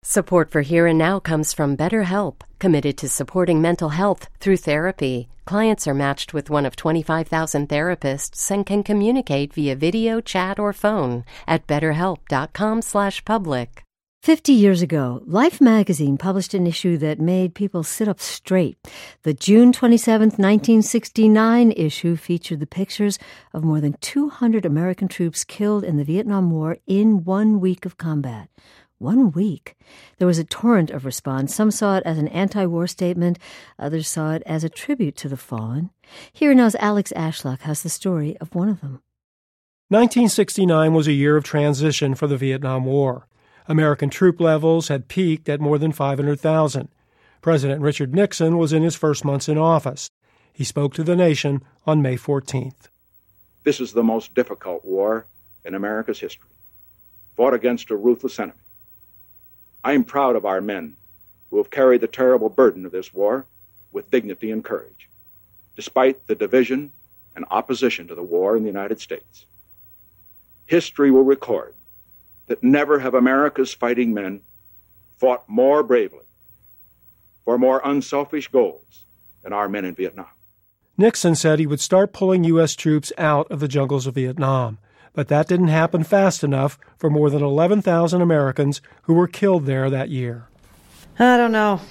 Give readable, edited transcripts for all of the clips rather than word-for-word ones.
Support for Here and Now comes from BetterHelp, committed to supporting mental health through therapy. Clients are matched with one of 25,000 therapists and can communicate via video, chat, or phone at betterhelp.com/public. 50 years ago, Life magazine published an issue that made people sit up straight. The June 27, 1969 issue featured the pictures of more than 200 American troops killed in the Vietnam War in 1 week of combat. 1 week. There was a torrent of response. Some saw it as an anti-war statement. Others saw it as a tribute to the fallen. Here now's Alex Ashlock has the story of one of them. 1969 was a year of transition for the Vietnam War. American troop levels had peaked at more than 500,000. President Richard Nixon was in his first months in office. He spoke to the nation on May 14th. This is the most difficult war in America's history, fought against a ruthless enemy. I am proud of our men who have carried the terrible burden of this war with dignity and courage, despite the division and opposition to the war in the United States. History will record that never have America's fighting men fought more bravely for more unselfish goals than our men in Vietnam. Nixon said he would start pulling U.S. troops out of the jungles of Vietnam. But that didn't happen fast enough for more than 11,000 Americans who were killed there that year. I don't know.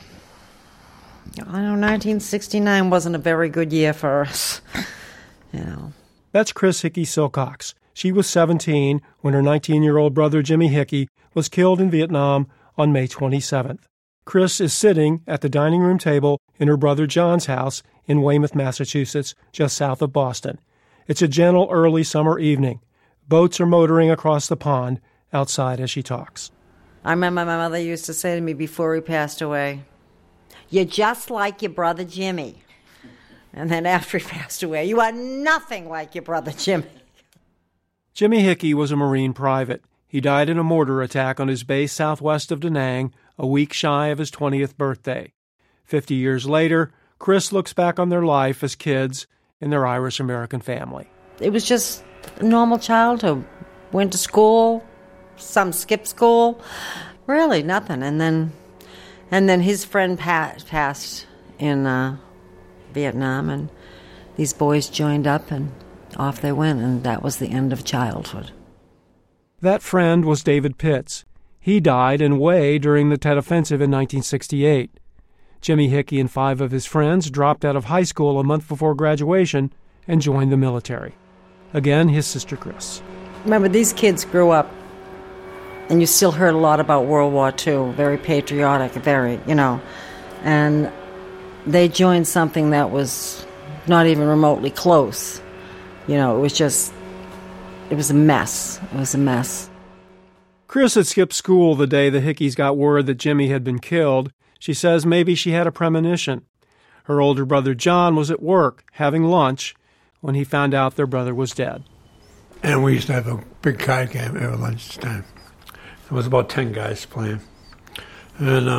1969 wasn't a very good year for us. That's Chris Hickey Silcox. She was 17 when her 19-year-old brother Jimmy Hickey was killed in Vietnam on May 27th. Chris is sitting at the dining room table in her brother John's house in Weymouth, Massachusetts, just south of Boston. It's a gentle early summer evening. Boats are motoring across the pond outside as she talks. I remember my mother used to say to me before he passed away, "You're just like your brother Jimmy." And then after he passed away, "You are nothing like your brother Jimmy." Jimmy Hickey was a Marine private. He died in a mortar attack on his base southwest of Da Nang a week shy of his 20th birthday. 50 years later, Chris looks back on their life as kids in their Irish-American family. It was just a normal childhood. Went to school, some skipped school, really nothing. And then his friend passed in Vietnam, and these boys joined up, and off they went, and that was the end of childhood. That friend was David Pitts. He died in Hue during the Tet Offensive in 1968. Jimmy Hickey and 5 of his friends dropped out of high school a month before graduation and joined the military. Again, his sister Chris. Remember, these kids grew up, and you still heard a lot about World War II, very patriotic, and they joined something that was not even remotely close. It was a mess. It was a mess. Chris had skipped school the day the Hickeys got word that Jimmy had been killed. She says maybe she had a premonition. Her older brother John was at work, having lunch, when he found out their brother was dead. And we used to have a big card game every lunchtime. There was about 10 guys playing. And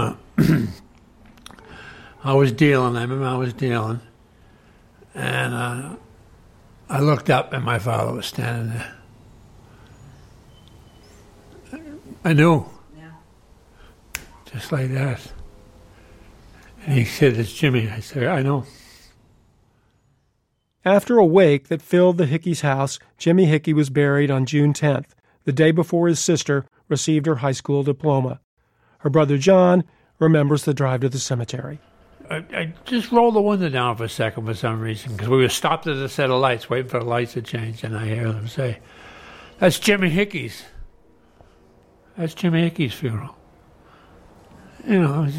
I was dealing. And I looked up, and my father was standing there. I knew. Yeah. Just like that. And he said, "It's Jimmy." I said, "I know." After a wake that filled the Hickeys' house, Jimmy Hickey was buried on June 10th, the day before his sister received her high school diploma. Her brother John remembers the drive to the cemetery. I just rolled the window down for a second for some reason, because we were stopped at a set of lights, waiting for the lights to change, and I hear them say, "That's Jimmy Hickey's. That's Jimmy Hickey's funeral." It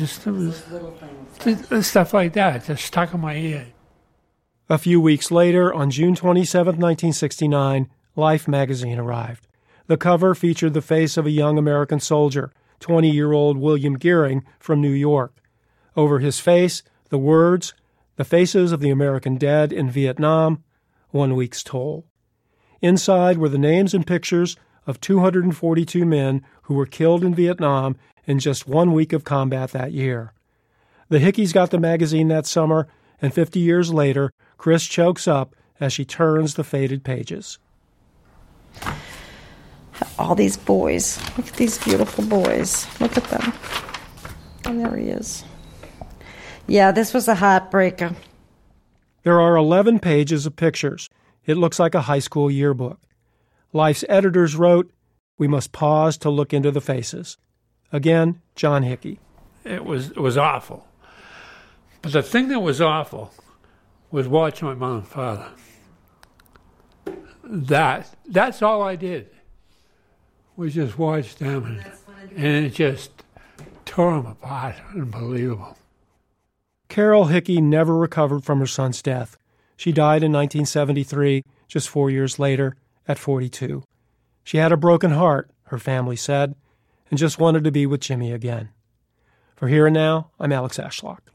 was stuff like that, just stuck in my ear. A few weeks later, on June 27, 1969, Life magazine arrived. The cover featured the face of a young American soldier, 20-year-old William Gearing from New York. Over his face, the words, "The faces of the American dead in Vietnam, 1 week's toll." Inside were the names and pictures of 242 men who were killed in Vietnam in just 1 week of combat that year. The Hickeys got the magazine that summer, and 50 years later, Chris chokes up as she turns the faded pages. All these boys. Look at these beautiful boys. Look at them. Oh, there he is. Yeah, this was a heartbreaker. There are 11 pages of pictures. It looks like a high school yearbook. Life's editors wrote, "We must pause to look into the faces." Again, John Hickey. It was awful. But the thing that was awful was watching my mom and father. That's all I did, was just watch them, and it just tore them apart. Unbelievable. Carol Hickey never recovered from her son's death. She died in 1973, just 4 years later, at 42. She had a broken heart, her family said, and just wanted to be with Jimmy again. For Here and Now, I'm Alex Ashlock.